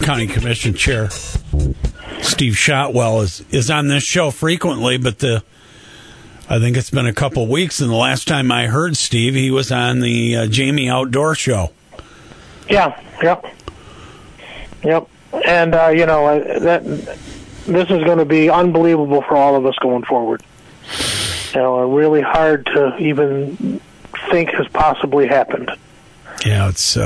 County Commission Chair Steve Shotwell is on this show frequently, but I think it's been a couple weeks, and the last time I heard Steve, he was on the Jamie Outdoor Show. Yeah, yep. And, this is going to be unbelievable for all of us going forward. Really hard to even think has possibly happened. Yeah, it's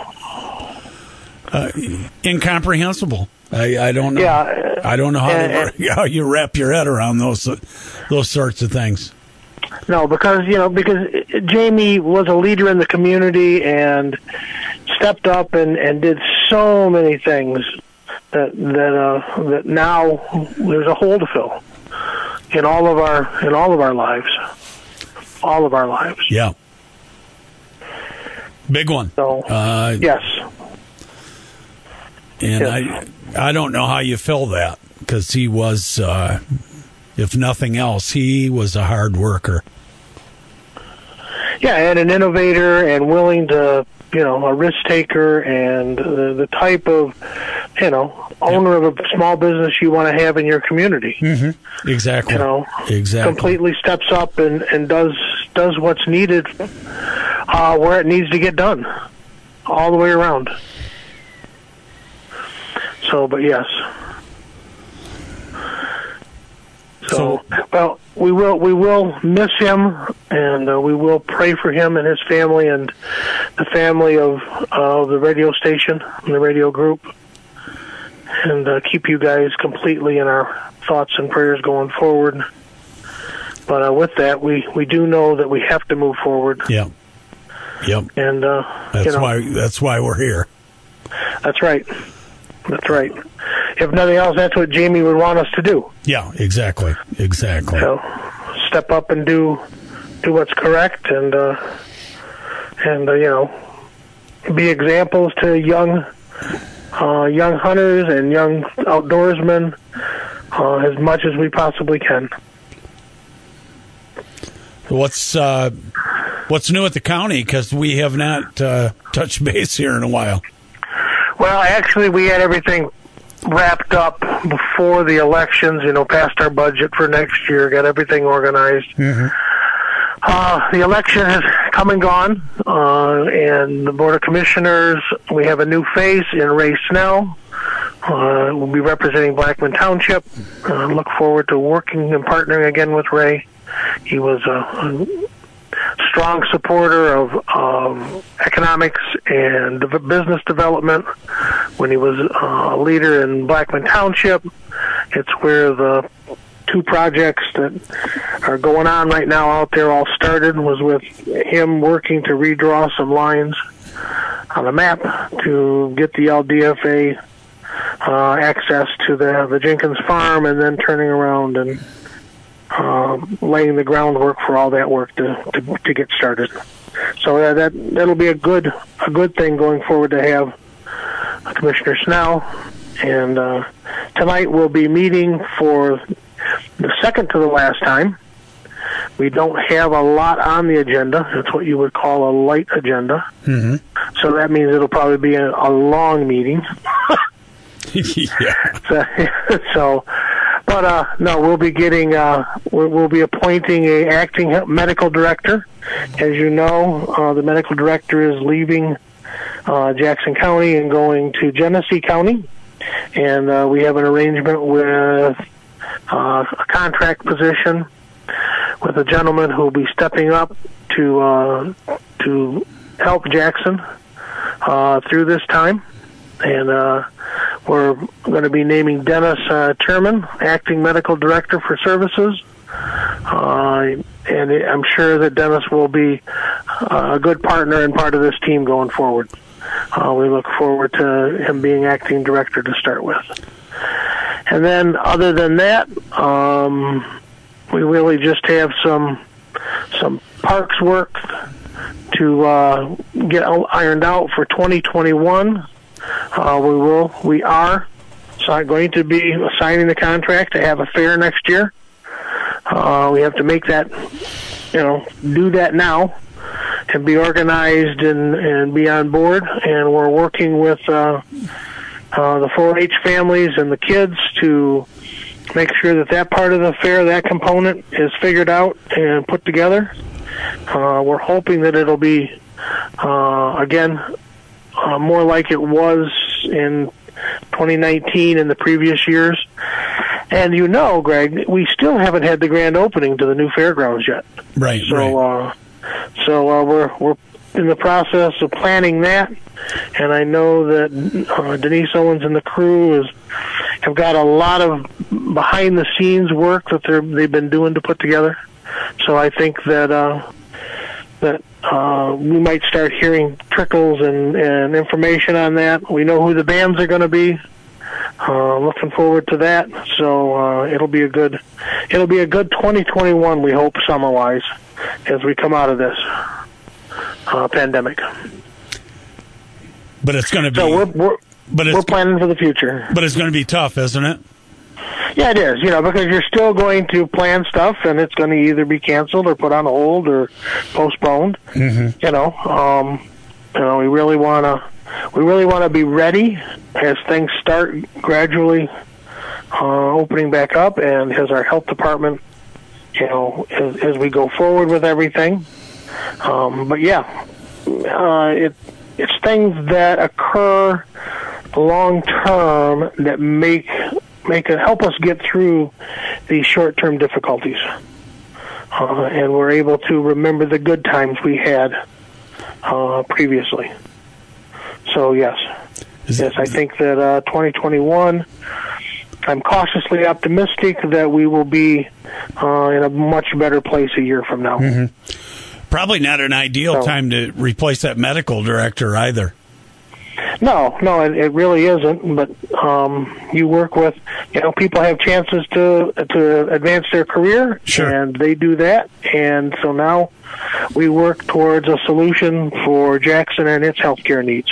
incomprehensible. I don't know. Yeah, I don't know how you wrap your head around those sorts of things. No, because Jamie was a leader in the community and stepped up and did so many things that now there's a hole to fill in all of our lives. All of our lives. Yeah. Big one. So, yes. And yes. I don't know how you fill that, because he was, if nothing else, he was a hard worker. Yeah, and an innovator and willing to, a risk taker and the type of, owner of a small business you want to have in your community. Mm-hmm. Exactly. Exactly. Completely steps up and does what's needed where it needs to get done, all the way around. So, but yes. So, well, we will miss him, and we will pray for him and his family and the family of the radio station and the radio group, and keep you guys completely in our thoughts and prayers going forward. But with that, we do know that we have to move forward. Yeah. Yep. And that's why we're here. That's right. That's right. If nothing else, that's what Jamie would want us to do. Yeah, exactly. So, step up and do what's correct, and be examples to young hunters and young outdoorsmen as much as we possibly can. What's new at the county? Because we have not touched base here in a while. Well, actually, we had everything wrapped up before the elections, passed our budget for next year, got everything organized. Mm-hmm. The election has come and gone, and the Board of Commissioners, we have a new face in Ray Snell. We'll be representing Blackman Township. Look forward to working and partnering again with Ray. He was a strong supporter of economics and business development when he was a leader in Blackman Township. It's where the two projects that are going on right now out there all started, was with him working to redraw some lines on a map to get the LDFA access to the Jenkins farm, and then turning around and laying the groundwork for all that work to get started. So that'll be a good thing going forward to have Commissioner Snell. And tonight we'll be meeting for the second to the last time. We don't have a lot on the agenda. It's what you would call a light agenda. Mm-hmm. So that means it'll probably be a long meeting. Yeah. But we'll be getting, we'll be appointing a acting medical director. As you know, the medical director is leaving Jackson County and going to Genesee County, and we have an arrangement with a contract position with a gentleman who will be stepping up to help Jackson through this time. And we're going to be naming Dennis Terman, acting medical director for services. And I'm sure that Dennis will be a good partner and part of this team going forward. We look forward to him being acting director to start with. And then other than that, we really just have some parks work to get ironed out for 2021. We are going to be signing the contract to have a fair next year. We have to make that, do that now and be organized and be on board. And we're working with the 4-H families and the kids to make sure that part of the fair, that component, is figured out and put together. We're hoping that it'll be, again, more like it was in 2019 and the previous years. And Greg, we still haven't had the grand opening to the new fairgrounds yet. Right. So we're in the process of planning that, and I know that Denise Owens and the crew have got a lot of behind-the-scenes work that they've been doing to put together. So I think that we might start hearing trickles and information on that. We know who the bands are going to be. Looking forward to that. So it'll be a good 2021. We hope summer-wise as we come out of this pandemic. But it's going to be. So we're planning for the future. But it's going to be tough, isn't it? Yeah, it is. Because you're still going to plan stuff, and it's going to either be canceled or put on hold or postponed. Mm-hmm. We really want to be ready as things start gradually opening back up, and as our health department, as we go forward with everything. But yeah, it's things that occur long term that make it help us get through these short-term difficulties, and we're able to remember the good times we had previously. So yes, I think that 2021, I'm cautiously optimistic that we will be in a much better place a year from now. Mm-hmm. Probably not an ideal time to replace that medical director either. No, it really isn't. But you work with, people have chances to advance their career, sure, and they do that. And so now we work towards a solution for Jackson and its healthcare needs.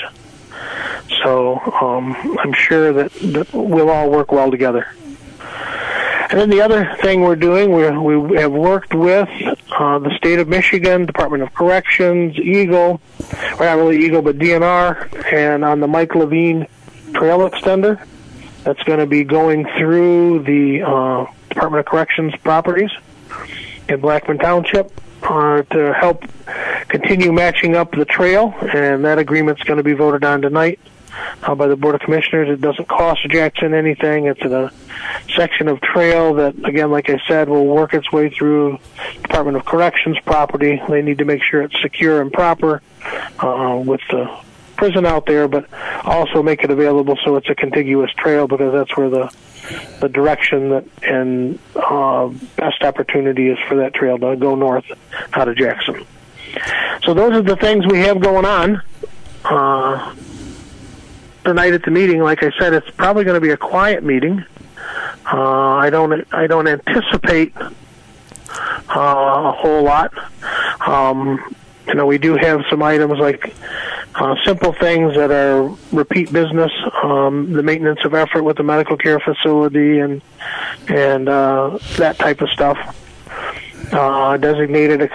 So I'm sure that we'll all work well together. And then the other thing we're doing, we have worked with the state of Michigan, Department of Corrections, Eagle, well, not really Eagle, but DNR, and on the Mike Levine Trail Extender that's going to be going through the Department of Corrections properties in Blackman Township to help continue matching up the trail, and that agreement's going to be voted on tonight by the Board of Commissioners. It doesn't cost Jackson anything. It's a section of trail that, again, like I said, will work its way through Department of Corrections property. They need to make sure it's secure and proper with the prison out there, but also make it available so it's a contiguous trail, because that's where the direction and best opportunity is for that trail to go north out of Jackson. So those are the things we have going on. Tonight at the meeting, like I said, it's probably going to be a quiet meeting. I don't anticipate a whole lot. We do have some items like simple things that are repeat business, the maintenance of effort with the medical care facility and that type of stuff. Designated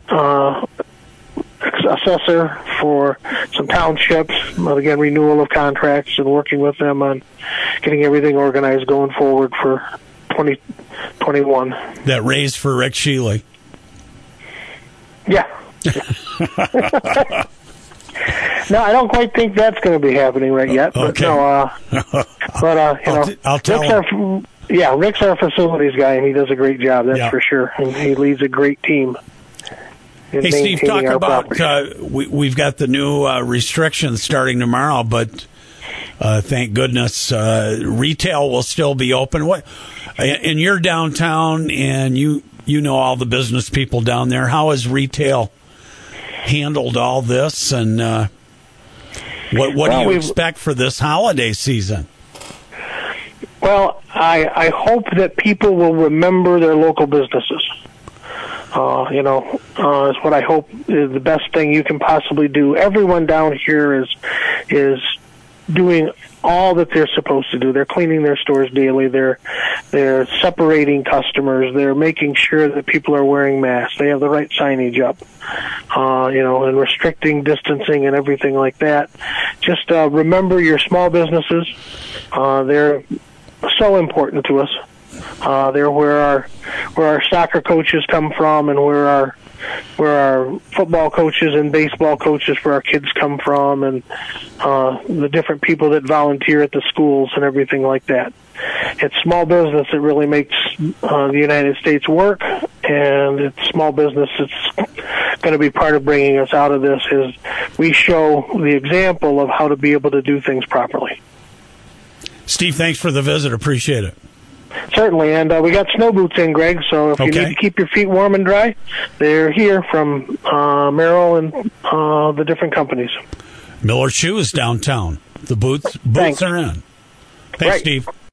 assessor for some townships, again, renewal of contracts and working with them on getting everything organized going forward for 2021. That raise for Rick Shealy. Yeah. No, I don't quite think that's going to be happening right yet. But okay. I'll tell him. Rick's our facilities guy, and he does a great job, that's for sure. And he leads a great team. Hey, Steve, talk about, we've got the new restrictions starting tomorrow, but thank goodness retail will still be open. And you're downtown, and you know all the business people down there. How has retail handled all this, and what do you expect for this holiday season? Well, I hope that people will remember their local businesses. Is what I hope is the best thing you can possibly do. Everyone down here is doing all that they're supposed to do. They're cleaning their stores daily. They're separating customers. They're making sure that people are wearing masks. They have the right signage up, and restricting distancing and everything like that. Just remember your small businesses. They're so important to us. They're where our soccer coaches come from, and where our football coaches and baseball coaches for our kids come from, and the different people that volunteer at the schools and everything like that. It's small business that really makes the United States work, and it's small business that's going to be part of bringing us out of this, is we show the example of how to be able to do things properly. Steve, thanks for the visit. Appreciate it. Certainly, and we got snow boots in, Greg, so if you need to keep your feet warm and dry, they're here from Merrill and the different companies. Miller Shoes downtown. The boots are in. Thanks, Steve.